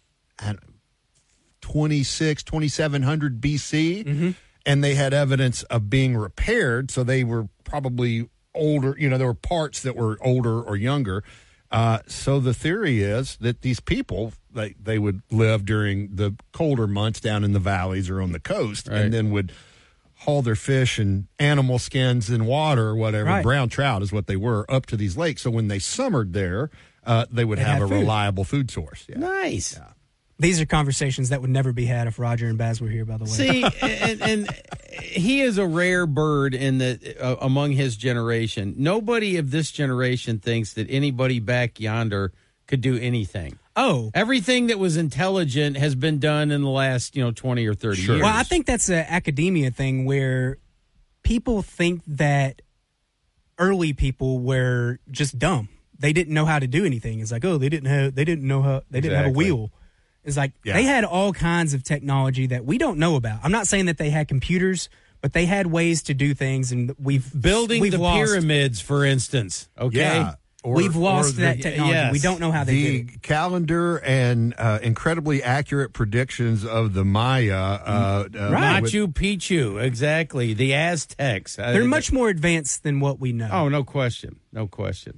2,700 BC. Mm-hmm. And they had evidence of being repaired. So they were probably older. There were parts that were older or younger. So the theory is that these people, they would live during the colder months down in the valleys or on the coast, and then would haul their fish and animal skins in water or whatever. Right. Brown trout is what they were, up to these lakes. So when they summered there, they would have a food. reliable food source. Yeah. Nice. Yeah. These are conversations that would never be had if Roger and Baz were here, by the way. See, and he is a rare bird in the among his generation. Nobody of this generation thinks that anybody back yonder could do anything. Oh. Everything that was intelligent has been done in the last, 20 or 30 years. Well, I think that's an academia thing where people think that early people were just dumb. They didn't know how to do anything. It's like, they didn't have a wheel. It's like they had all kinds of technology that we don't know about. I'm not saying that they had computers, but they had ways to do things, and we've the lost pyramids, for instance. Okay, Yeah. We've lost that technology. yes. We don't know how they did The it. calendar and incredibly accurate predictions of the Maya. Machu Picchu, exactly. The Aztecs. They're much more advanced than what we know. Oh, no question. No question.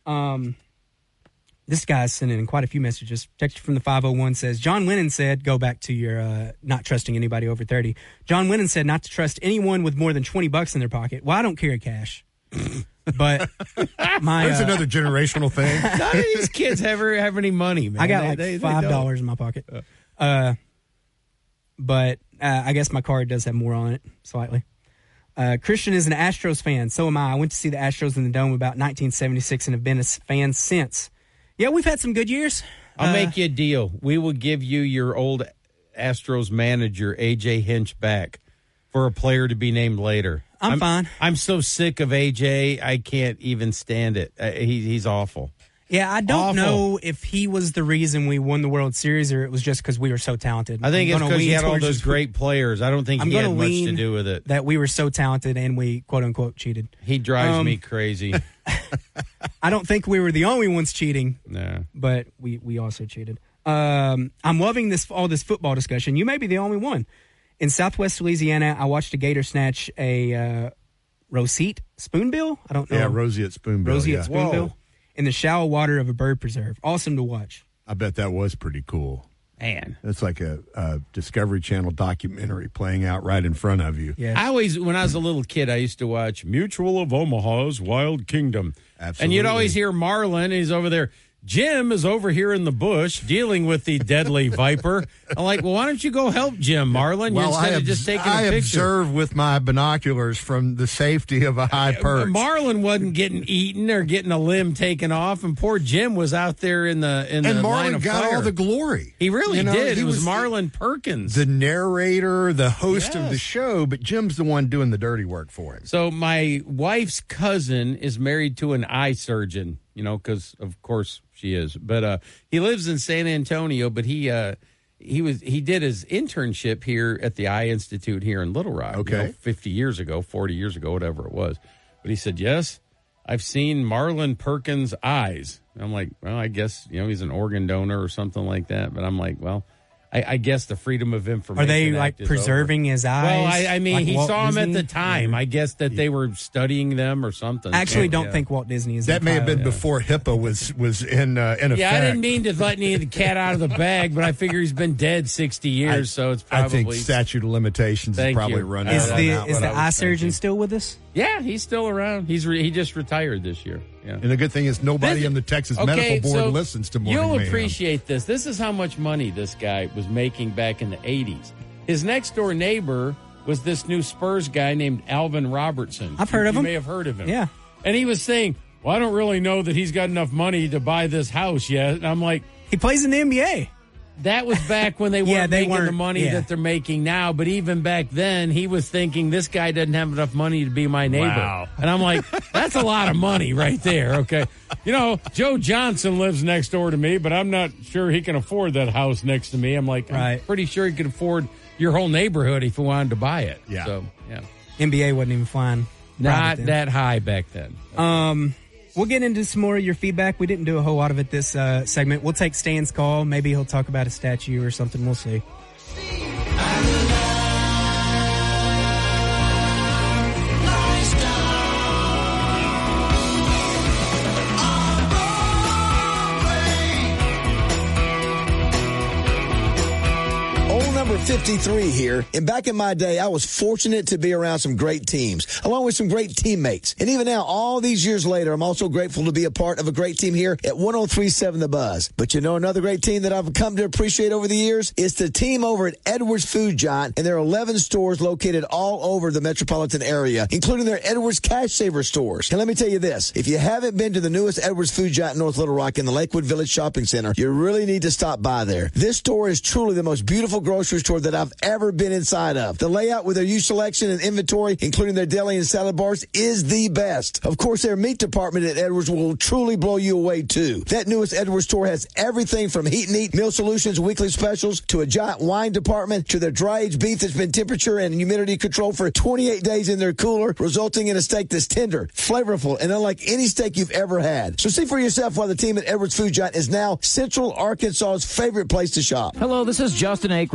This guy's sending in quite a few messages. Text from the 501 says, John Lennon said, go back to your not trusting anybody over 30. John Lennon said not to trust anyone with more than $20 in their pocket. Well, I don't carry cash. But there's another generational thing. None of these kids ever have any money, man. I got $5 in my pocket. But I guess my card does have more on it, slightly. Christian is an Astros fan. So am I. I went to see the Astros in the Dome about 1976 and have been a fan since. Yeah, we've had some good years. I'll make you a deal. We will give you your old Astros manager, A.J. Hinch, back for a player to be named later. I'm fine. I'm so sick of A.J., I can't even stand it. He's awful. Yeah, I don't know if he was the reason we won the World Series or it was just because we were so talented. I think it's because he had all those great players. I don't think he had much to do with it. That we were so talented and we, quote-unqute, cheated. He drives me crazy. I don't think we were the only ones cheating. No. But we also cheated. I'm loving all this football discussion. You may be the only one. In Southwest Louisiana, I watched a gator snatch a roseate spoonbill. I don't know. Yeah, roseate spoonbill. Roseate spoonbill. In the shallow water of a bird preserve. Awesome to watch. I bet that was pretty cool. Man. It's like a Discovery Channel documentary playing out right in front of you. Yeah. When I was a little kid, I used to watch Mutual of Omaha's Wild Kingdom. Absolutely. And you'd always hear Marlin, he's over there. Jim is over here in the bush dealing with the deadly viper. I'm like, well, why don't you go help Jim, Marlin? Well, instead of just taking a picture. I observe with my binoculars from the safety of a high perch. Marlin wasn't getting eaten or getting a limb taken off, and poor Jim was out there in the and line Marlin of got fire. all the glory. He really did. It was Marlin Perkins, the narrator, the host of the show, but Jim's the one doing the dirty work for him. So my wife's cousin is married to an eye surgeon, because of course she is. But he lives in San Antonio, but he did his internship here at the Eye Institute here in Little Rock. Okay. 50 years ago, 40 years ago, whatever it was. But he said, yes, I've seen Marlin Perkins' eyes. And I'm like, well, I guess, he's an organ donor or something like that. But I'm like, well, I guess the Freedom of Information Are they Act is preserving over. his eyes? Well, I mean, like he Walt saw Disney? him at the time. I guess that they were studying them or something. I actually don't think Walt Disney is. That may have been before HIPAA was in effect. Yeah, I didn't mean to let the cat out of the bag, but I figure he's been dead 60 years, so it's probably. I think statute of limitations is probably run out. Is the eye surgeon still with us? Yeah, he's still around. He just retired this year. Yeah. And the good thing is nobody on the Texas Medical Board listens to Morning You'll Mayhem. appreciate this. This is how much money this guy was making back in the 80s. His next door neighbor was this new Spurs guy named Alvin Robertson. I've heard of him. You may have heard of him. Yeah. And he was saying, well, I don't really know that he's got enough money to buy this house yet. And I'm like, he plays in the NBA. That was back when they weren't making the money that they're making now. But even back then, he was thinking, this guy doesn't have enough money to be my neighbor. Wow. And I'm like, that's a lot of money right there, okay? Joe Johnson lives next door to me, but I'm not sure he can afford that house next to me. I'm like, I'm pretty sure he could afford your whole neighborhood if he wanted to buy it. Yeah. So, yeah. NBA wasn't even flying. Not that high back then. We'll get into some more of your feedback. We didn't do a whole lot of it this segment. We'll take Stan's call. Maybe he'll talk about a statue or something. We'll see. Number 53 here. And back in my day, I was fortunate to be around some great teams, along with some great teammates. And even now, all these years later, I'm also grateful to be a part of a great team here at 103.7 The Buzz. But another great team that I've come to appreciate over the years is the team over at Edwards Food Giant, and there are 11 stores located all over the metropolitan area, including their Edwards Cash Saver stores. And let me tell you this, if you haven't been to the newest Edwards Food Giant in North Little Rock in the Lakewood Village Shopping Center, you really need to stop by there. This store is truly the most beautiful grocery store that I've ever been inside of. The layout with their used selection and inventory, including their deli and salad bars, is the best. Of course, their meat department at Edwards will truly blow you away, too. That newest Edwards store has everything from heat and eat, meal solutions, weekly specials, to a giant wine department, to their dry-aged beef that's been temperature and humidity controlled for 28 days in their cooler, resulting in a steak that's tender, flavorful, and unlike any steak you've ever had. So see for yourself why the team at Edwards Food Giant is now Central Arkansas's favorite place to shop. Hello, this is Justin Acree. When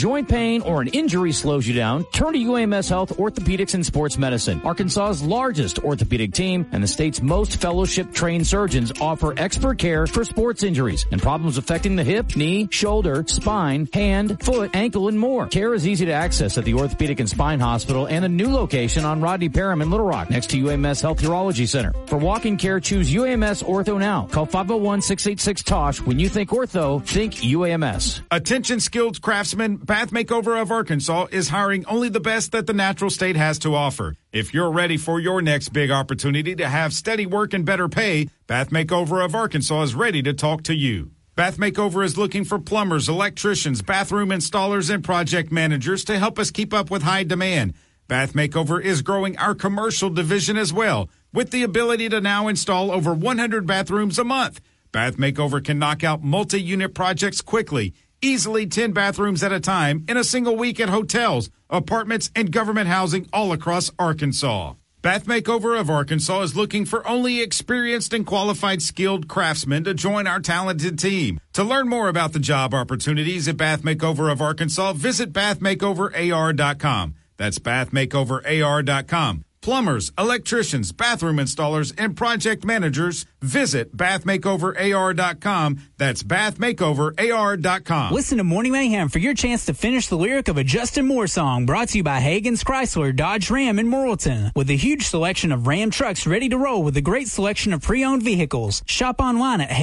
joint pain, or an injury slows you down, turn to UAMS Health Orthopedics and Sports Medicine. Arkansas's largest orthopedic team and the state's most fellowship-trained surgeons offer expert care for sports injuries and problems affecting the hip, knee, shoulder, spine, hand, foot, ankle, and more. Care is easy to access at the Orthopedic and Spine Hospital and a new location on Rodney Parham in Little Rock, next to UAMS Health Urology Center. For walk-in care, choose UAMS Ortho now. Call 501-686-TOSH. When you think ortho, think UAMS. Attention skilled craftsmen, Bath Makeover of Arkansas is hiring only the best that the natural state has to offer. If you're ready for your next big opportunity to have steady work and better pay, Bath Makeover of Arkansas is ready to talk to you. Bath Makeover is looking for plumbers, electricians, bathroom installers, and project managers to help us keep up with high demand. Bath Makeover is growing our commercial division as well, with the ability to now install over 100 bathrooms a month. Bath Makeover can knock out multi-unit projects quickly, easily 10 bathrooms at a time in a single week at hotels, apartments, and government housing all across Arkansas. Bath Makeover of Arkansas is looking for only experienced and qualified skilled craftsmen to join our talented team. To learn more about the job opportunities at Bath Makeover of Arkansas, visit bathmakeoverar.com. That's bathmakeoverar.com. Plumbers, electricians, bathroom installers, and project managers, visit bathmakeoverar.com. That's bathmakeoverar.com. Listen to Morning Mayhem for your chance to finish the lyric of a Justin Moore song, brought to you by Hagen's Chrysler, Dodge Ram in Morrilton. With a huge selection of Ram trucks ready to roll with a great selection of pre-owned vehicles. Shop online at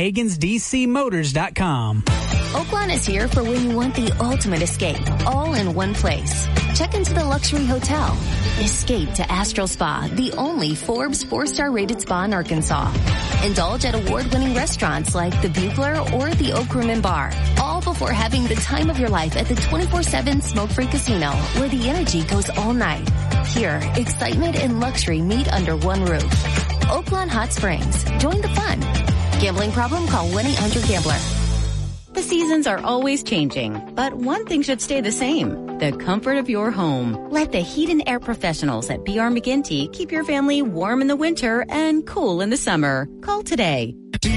HagensDCMotors.com. Oaklawn is here for when you want the ultimate escape, all in one place. Check into the luxury hotel. Escape to Astral Spa, the only Forbes 4-star rated spa in Arkansas. Indulge at award-winning restaurants like the Bugler or the Oak Room and Bar, all before having the time of your life at the 24/7 smoke-free casino, where the energy goes all night. Here, excitement and luxury meet under one roof. Oaklawn Hot Springs. Join the fun. Gambling problem? Call 1-800-GAMBLER. The seasons are always changing, but one thing should stay the same: the comfort of your home. Let the heat and air professionals at B.R. McGinty keep your family warm in the winter and cool in the summer. Call today.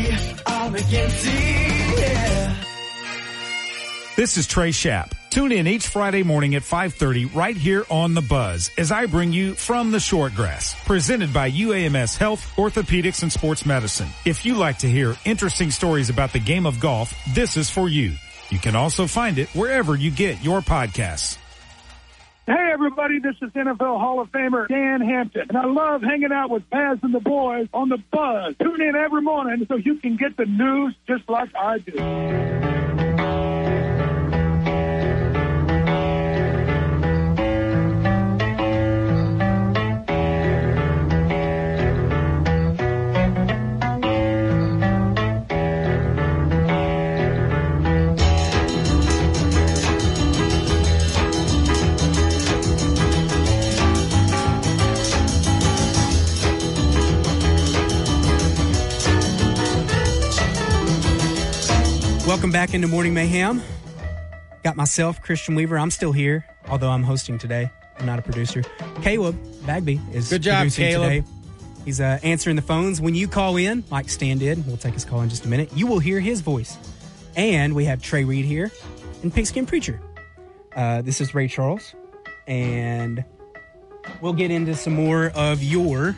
B.R. McGinty, yeah. This is Trey Schapp. Tune in each Friday morning at 5:30 right here on The Buzz as I bring you From the Shortgrass, presented by UAMS Health, Orthopedics, and Sports Medicine. If you like to hear interesting stories about the game of golf, this is for you. You can also find it wherever you get your podcasts. Hey, everybody, this is NFL Hall of Famer Dan Hampton, and I love hanging out with Baz and the boys on The Buzz. Tune in every morning so you can get the news just like I do. Welcome back into Morning Mayhem. Got myself, Christian Weaver. I'm still here, although I'm hosting today. I'm not a producer. Caleb Bagby is Good job, producing Caleb. today. He's answering the phones. When you call in, like Stan did, we'll take his call in just a minute, you will hear his voice. And we have Trey Reed here and Pigskin Preacher. This is Ray Charles. And we'll get into some more of your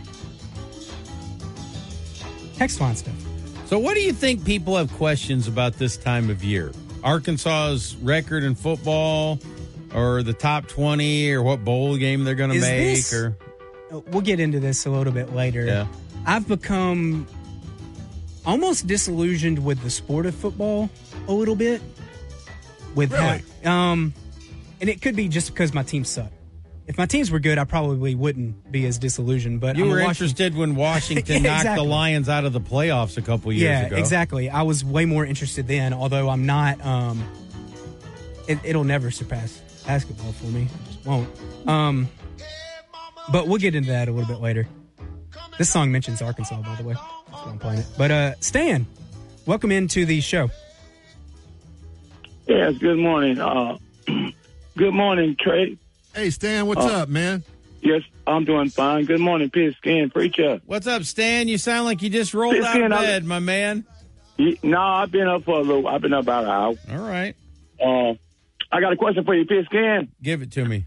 text line stuff. So what do you think people have questions about this time of year? Arkansas's record in football, or the top 20, or what bowl game they're going to make? We'll get into this a little bit later. Yeah. I've become almost disillusioned with the sport of football a little bit. Really? And it could be just because my teams suck. If my teams were good, I probably wouldn't be as disillusioned. But you were interested when Washington knocked the Lions out of the playoffs a couple years ago. Yeah, exactly. I was way more interested then, although I'm not. It'll never surpass basketball for me. It just won't. But we'll get into that a little bit later. This song mentions Arkansas, by the way. That's why I'm playing it. But Stan, welcome into the show. Yes, good morning. Good morning, Trey. Hey, Stan, what's up, man? Yes, I'm doing fine. Good morning, Pigskin Preacher. What's up, Stan? You sound like you just rolled out of bed, my man. No, I've been up for a little. I've been up about an hour. All right. I got a question for you, Pigskin. Give it to me.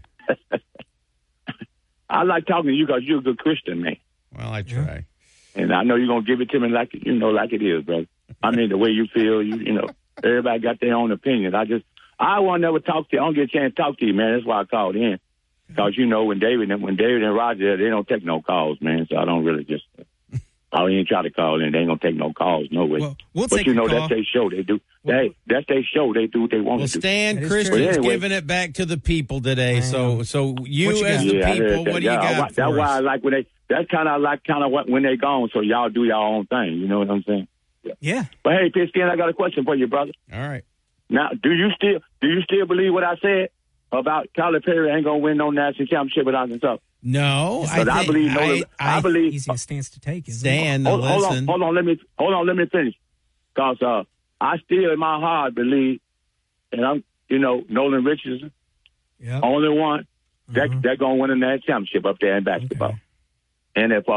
I like talking to you because you're a good Christian, man. Well, I try. And I know you're going to give it to me like it is, brother. I mean, the way you feel, everybody got their own opinion. I won't never talk to you. I don't get a chance to talk to you, man. That's why I called in. Because, when David and Roger, they don't take no calls, man. So I don't really just, I ain't try to call in. They ain't going to take no calls, no way. Well, we'll but take your call. That's their show. They do. That's their show. They do what they want to do. Stan, Christian's giving it back to the people today. So you as the people, what do you got for That's why I us? like that's kind of what when they gone, so y'all do your own thing. You know what I'm saying? Yeah. But hey, Pigskin, I got a question for you, brother. All right. Now, do you still believe what I said about Calipari ain't gonna win no national championship with Arkansas? No, I believe easiest stance to take is Stan. Hold on, let me finish. Because I still in my heart believe, and I'm Nolan Richardson, only one they're gonna win a national championship up there in basketball. Okay. And if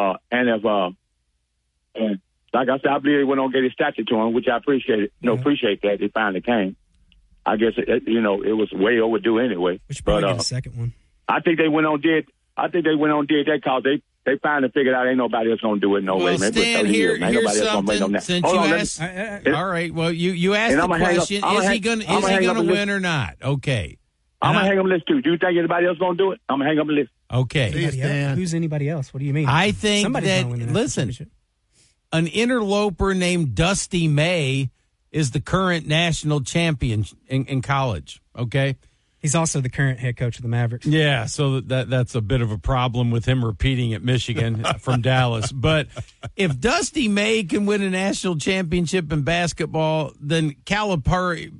like I said, I believe they went on get his statue to him, which I appreciate that they finally came. I guess it was way overdue anyway. We should probably get a second one. I think they went on did that because they finally figured out ain't nobody else gonna do it no way. Well, Stan, here's something. Since you asked, all right. Well, you asked the question: is he gonna win or not? Okay. I'm gonna hang up a list too. Do you think anybody else gonna do it? I'm gonna hang up a list. Okay. Who's anybody else? What do you mean? I think Somebody's that, gonna win the listen, an interloper named Dusty May is the current national champion in college, okay? He's also the current head coach of the Mavericks. Yeah, so that's a bit of a problem with him repeating at Michigan from Dallas. But if Dusty May can win a national championship in basketball, then Calipari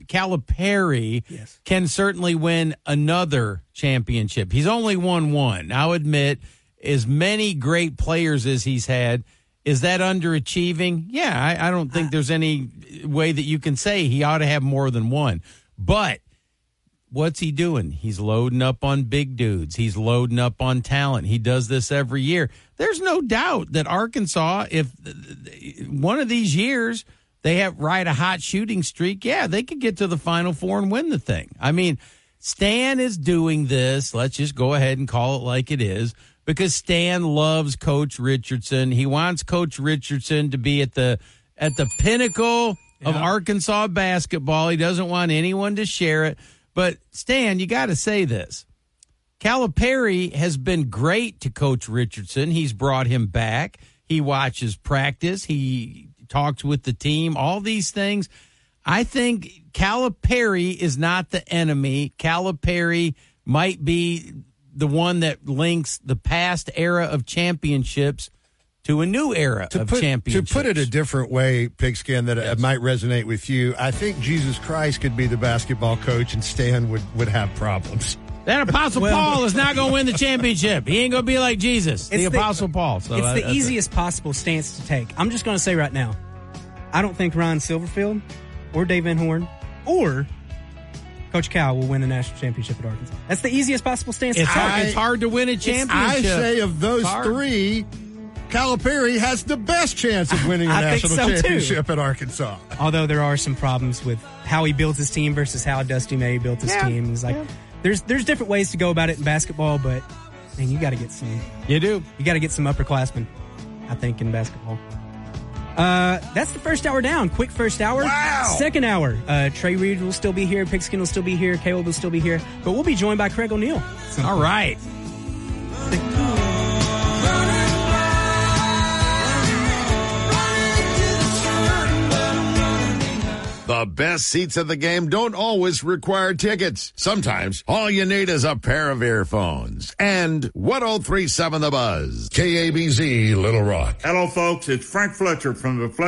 can certainly win another championship. He's only won one. I'll admit, as many great players as he's had, is that underachieving? Yeah, I don't think there's any way that you can say he ought to have more than one. But what's he doing? He's loading up on big dudes. He's loading up on talent. He does this every year. There's no doubt that Arkansas, if one of these years they ride a hot shooting streak, they could get to the Final Four and win the thing. I mean, Stan is doing this. Let's just go ahead and call it like it is, because Stan loves Coach Richardson. He wants Coach Richardson to be at the pinnacle of Arkansas basketball. He doesn't want anyone to share it. But, Stan, you got to say this. Calipari has been great to Coach Richardson. He's brought him back. He watches practice. He talks with the team, all these things. I think Calipari is not the enemy. Calipari might be the one that links the past era of championships to a new era of championships. To put it a different way, Pigskin, that it might resonate with you, I think Jesus Christ could be the basketball coach and Stan would have problems. That Apostle Paul is not going to win the championship. He ain't going to be like Jesus, the Apostle Paul. So it's the easiest possible stance to take. I'm just going to say right now, I don't think Ron Silverfield or Dave Van Horn or Coach Cal will win the national championship at Arkansas. That's the easiest possible stance. It's hard to win a championship. I say of those three, Calipari has the best chance of winning a national championship at Arkansas. Although there are some problems with how he builds his team versus how Dusty May built his team. It's like there's different ways to go about it in basketball, but man, you got to get some. You do. You got to get some upperclassmen, I think, in basketball. That's the first hour down. Quick first hour. Wow. Second hour. Trey Reed will still be here. Pigskin will still be here. Caleb will still be here. But we'll be joined by Craig O'Neal. All right. The best seats of the game don't always require tickets. Sometimes all you need is a pair of earphones. And 103.7 The Buzz. KABZ Little Rock. Hello, folks. It's Frank Fletcher from the Fletcher